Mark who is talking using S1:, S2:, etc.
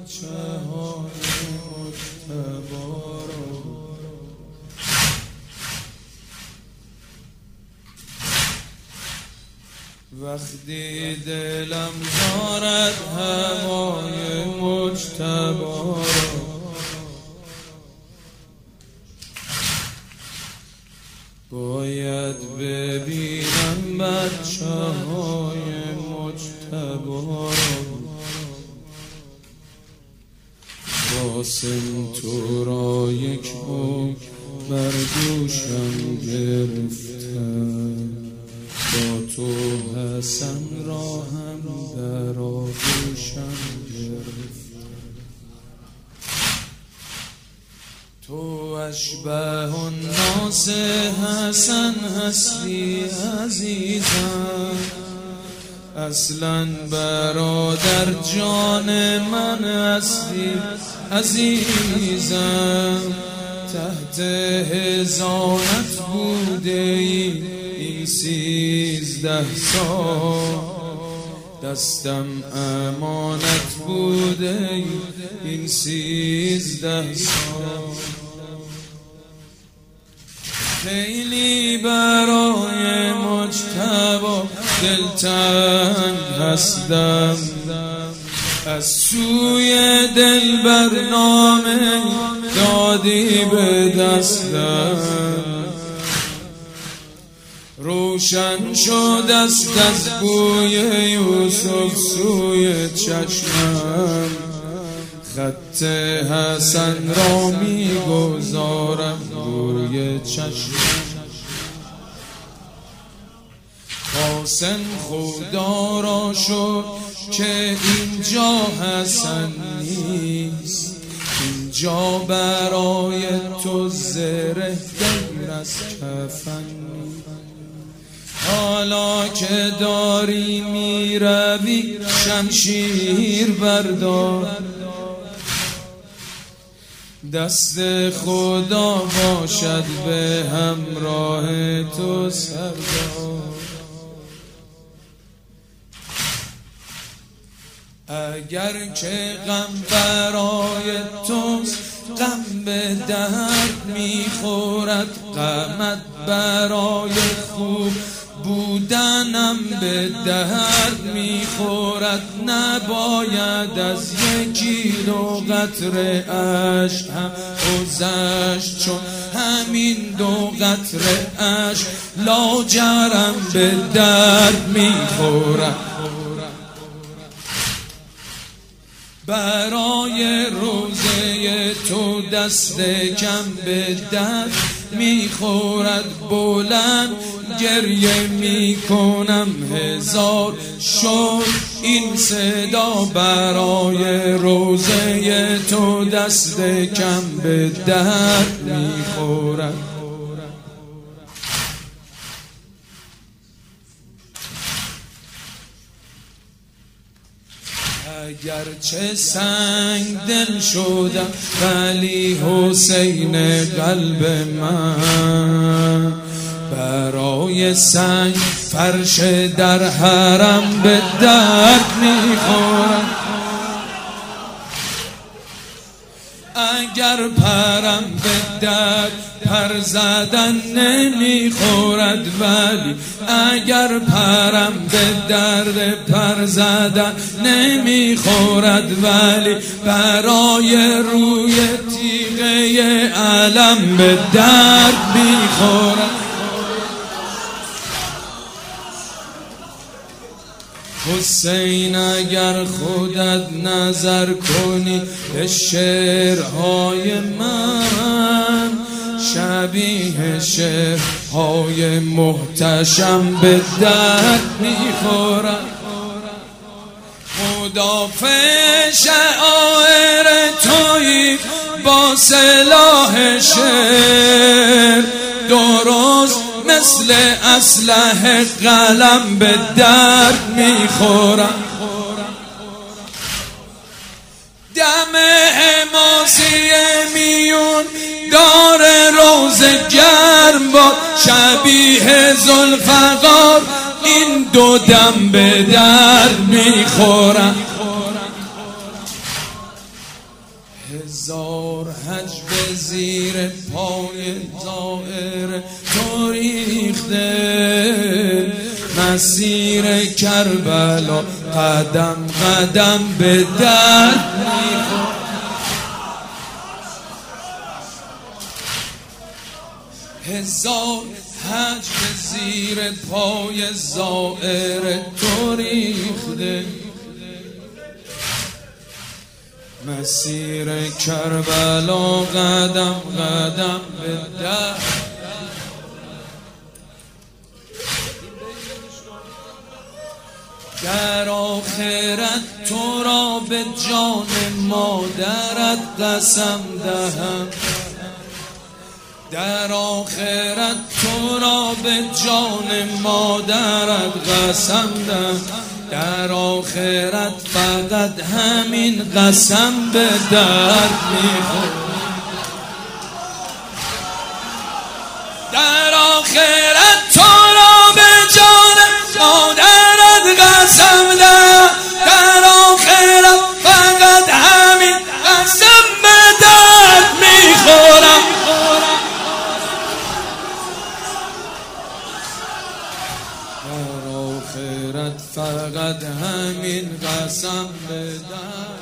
S1: بچه های مجتبا رو وقتی دلم دارد هوای مجتبا رو باید ببینم بچه های مجتبا رو قاسم تو را یک عمر بر دوشم گرفتم با تو حسن را هم در آغوشم گرفتم تو اشبه الناس حسن هستی عزیزم اصلا برادر جان من هستی عزیزم تحت حضانت بوده این 13 سال دستم امانت بوده این 13 سال خیلی برای مجتبا دلتنگ هستم از سوی دلبر نامه دادی به دستم روشن شد است از بوی یوسف سوی چشمم خط حسن را میگذارم روی چشمم قاسم خدا را شد که اینجا حسن نیست اینجا برای تو زره غیر از کفن حالا که داری میروی شمشیر بردار دست خدا باشد به همراه تو سردار اگر که غم برای توست غم به درد میخورد غمت برای خوب بودنم به درد میخورد نباید از 1 کیلو قطره اشک هم گذشت چون همین 2 قطره اشک لاجرم به درد میخورد برای روزه تو دست کم به درد میخورد بلند گریه میکنم 1000 شد این صدا برای روزه تو دست کم به درد میخورد اگرچه سنگ دل شدم ولی حسین قلب من برای سنگ فرش در حرم به درد میخورد اگر پرم به درد پر زدن نمیخورد ولی اگر پرم به درد پر زدن نمیخورد ولی برای روی تیغه علم به درد میخورد حسین اگر خودت نظر کنی به شعرهای من شبیه شعرهای محتشم به درد میخورد مدافع شعائر تویی با سلاح شعر درست مثل اسلحه قلم به درد میخورم دم حماسی میون دار روز گرم با شبیه ذوالفقار این 2 دم به درد میخورم هزار حج به زیر پای زائر تو ریخته، مسیر کربلا قدم قدم به درد میخوره. هزار حج به زیر پای زائر تو ریخته، مسیر کربلا قدم قدم به در. در آخرت تو را به جان مادرت قسم دهم، در آخرت تو را به جان مادرت قسم دهم، در آخرت فقط همین قسم به درد میخوره. در آخرت تو را به جان مادرت قسم دهم، در آخرت فقط همین قسم به درد میخورم. در آخرت فقط همین قسم به درد